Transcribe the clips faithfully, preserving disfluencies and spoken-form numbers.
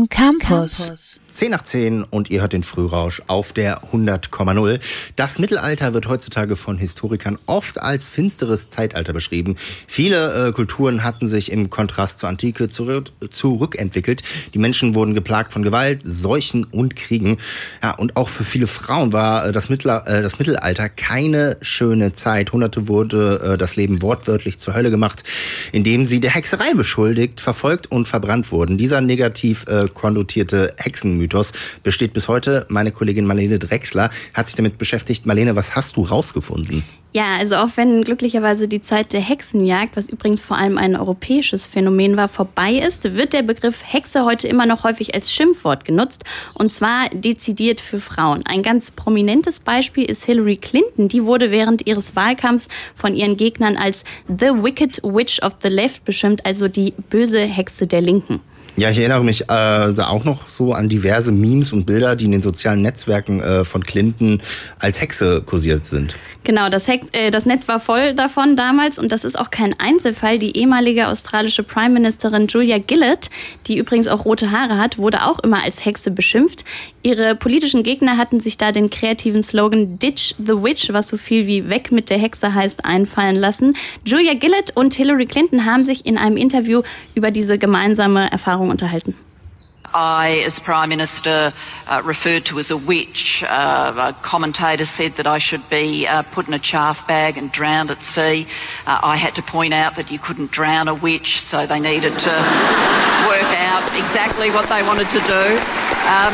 Bildung Campus. zehn nach zehn und ihr hört den Frührausch auf der hundert Komma null. Das Mittelalter wird heutzutage von Historikern oft als finsteres Zeitalter beschrieben. Viele äh, Kulturen hatten sich im Kontrast zur Antike zurück, zurückentwickelt. Die Menschen wurden geplagt von Gewalt, Seuchen und Kriegen. Ja, und auch für viele Frauen war äh, das, Mittler, äh, das Mittelalter keine schöne Zeit. Hunderte wurde äh, das Leben wortwörtlich zur Hölle gemacht, indem sie der Hexerei beschuldigt, verfolgt und verbrannt wurden. Dieser negativ äh, konnotierte Hexenmythos besteht bis heute. Meine Kollegin Marlene Drechsler hat sich damit beschäftigt. Marlene, was hast du rausgefunden? Ja, also auch wenn glücklicherweise die Zeit der Hexenjagd, was übrigens vor allem ein europäisches Phänomen war, vorbei ist, wird der Begriff Hexe heute immer noch häufig als Schimpfwort genutzt, und zwar dezidiert für Frauen. Ein ganz prominentes Beispiel ist Hillary Clinton. Die wurde während ihres Wahlkampfs von ihren Gegnern als The Wicked Witch of the Left beschimpft, also die böse Hexe der Linken. Ja, ich erinnere mich äh, da auch noch so an diverse Memes und Bilder, die in den sozialen Netzwerken äh, von Clinton als Hexe kursiert sind. Genau, das, Hex, äh, das Netz war voll davon damals, und das ist auch kein Einzelfall. Die ehemalige australische Prime Ministerin Julia Gillard, die übrigens auch rote Haare hat, wurde auch immer als Hexe beschimpft. Ihre politischen Gegner hatten sich da den kreativen Slogan Ditch the Witch, was so viel wie weg mit der Hexe heißt, einfallen lassen. Julia Gillard und Hillary Clinton haben sich in einem Interview über diese gemeinsame Erfahrung unterhalten. I, as Prime Minister, uh, referred to as a witch. Uh, a commentator said that I should be uh, put in a chaff bag and drowned at sea. Uh, I had to point out that you couldn't drown a witch, so they needed to work out exactly what they wanted to do. Um,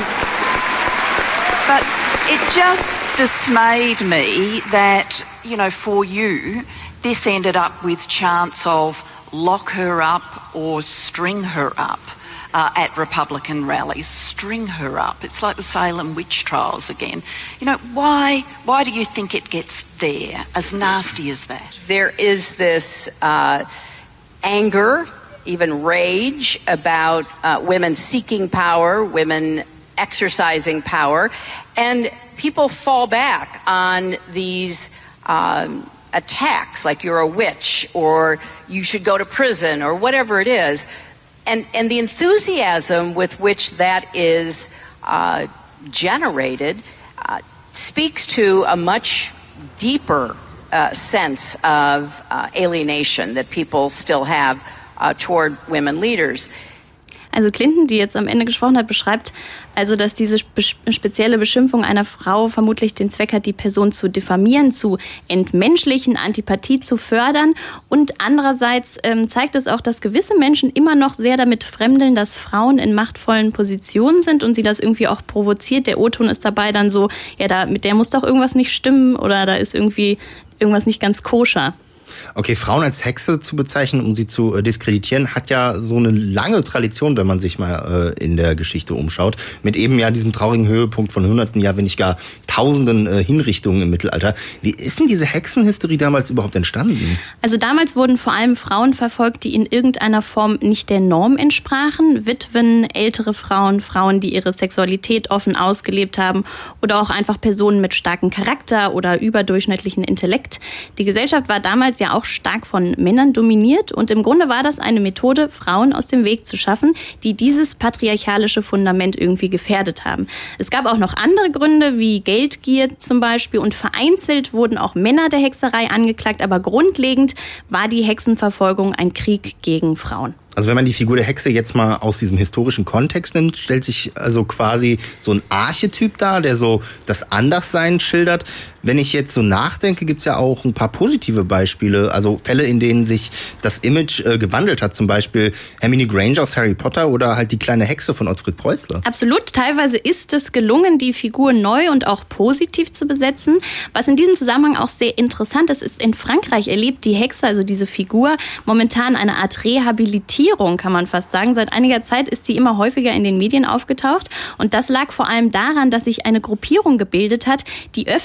but it just dismayed me that, you know, for you, this ended up with chants of lock her up or string her up. Uh, at Republican rallies, string her up. It's like the Salem witch trials again. You know, why why do you think it gets there, as nasty as that? There is this uh, anger, even rage, about uh, women seeking power, women exercising power, and people fall back on these um, attacks, like you're a witch, or you should go to prison, or whatever it is. And, and the enthusiasm with which that is uh, generated uh, speaks to a much deeper uh, sense of uh, alienation that people still have uh, toward women leaders. Also Clinton, die jetzt am Ende gesprochen hat, beschreibt also, dass diese spezielle Beschimpfung einer Frau vermutlich den Zweck hat, die Person zu diffamieren, zu entmenschlichen, Antipathie zu fördern. Und andererseits ähm, zeigt es auch, dass gewisse Menschen immer noch sehr damit fremdeln, dass Frauen in machtvollen Positionen sind und sie das irgendwie auch provoziert. Der O-Ton ist dabei dann so, ja, da mit der muss doch irgendwas nicht stimmen oder da ist irgendwie irgendwas nicht ganz koscher. Okay, Frauen als Hexe zu bezeichnen, um sie zu äh, diskreditieren, hat ja so eine lange Tradition, wenn man sich mal äh, in der Geschichte umschaut. Mit eben ja diesem traurigen Höhepunkt von hunderten, ja wenn nicht gar tausenden äh, Hinrichtungen im Mittelalter. Wie ist denn diese Hexenhysterie damals überhaupt entstanden? Also damals wurden vor allem Frauen verfolgt, die in irgendeiner Form nicht der Norm entsprachen. Witwen, ältere Frauen, Frauen, die ihre Sexualität offen ausgelebt haben oder auch einfach Personen mit starkem Charakter oder überdurchschnittlichen Intellekt. Die Gesellschaft war damals ja auch stark von Männern dominiert, und im Grunde war das eine Methode, Frauen aus dem Weg zu schaffen, die dieses patriarchalische Fundament irgendwie gefährdet haben. Es gab auch noch andere Gründe, wie Geldgier zum Beispiel, und vereinzelt wurden auch Männer der Hexerei angeklagt, aber grundlegend war die Hexenverfolgung ein Krieg gegen Frauen. Also wenn man die Figur der Hexe jetzt mal aus diesem historischen Kontext nimmt, stellt sich also quasi so ein Archetyp dar, der so das Anderssein schildert. Wenn ich jetzt so nachdenke, gibt's ja auch ein paar positive Beispiele, also Fälle, in denen sich das Image äh, gewandelt hat, zum Beispiel Hermine Granger aus Harry Potter oder halt die kleine Hexe von Ottfried Preußler. Absolut, teilweise ist es gelungen, die Figur neu und auch positiv zu besetzen. Was in diesem Zusammenhang auch sehr interessant ist, ist, in Frankreich erlebt die Hexe, also diese Figur, momentan eine Art Rehabilitierung, kann man fast sagen. Seit einiger Zeit ist sie immer häufiger in den Medien aufgetaucht, und das lag vor allem daran, dass sich eine Gruppierung gebildet hat, die öffentlich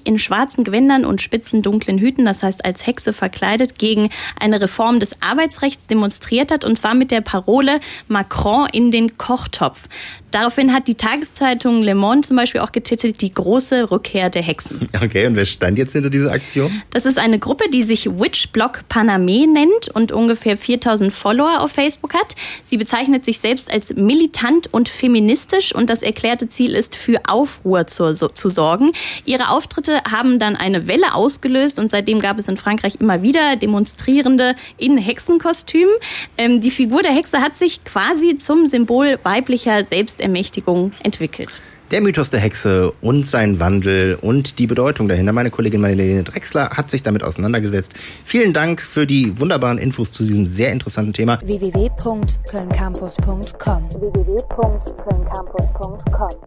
in schwarzen Gewändern und spitzen dunklen Hüten, das heißt als Hexe verkleidet, gegen eine Reform des Arbeitsrechts demonstriert hat, und zwar mit der Parole Macron in den Kochtopf. Daraufhin hat die Tageszeitung Le Monde zum Beispiel auch getitelt, die große Rückkehr der Hexen. Okay, und wer stand jetzt hinter dieser Aktion? Das ist eine Gruppe, die sich Witch Block Paname nennt und ungefähr viertausend Follower auf Facebook hat. Sie bezeichnet sich selbst als militant und feministisch und das erklärte Ziel ist, für Aufruhr zu, so, zu sorgen. Ihre Auftritte haben dann eine Welle ausgelöst und seitdem gab es in Frankreich immer wieder Demonstrierende in Hexenkostümen. Ähm, die Figur der Hexe hat sich quasi zum Symbol weiblicher Selbstermächtigung entwickelt. Der Mythos der Hexe und sein Wandel und die Bedeutung dahinter. Meine Kollegin Marlene Drechsler hat sich damit auseinandergesetzt. Vielen Dank für die wunderbaren Infos zu diesem sehr interessanten Thema. w w w punkt köln campus punkt com w w w punkt köln campus punkt com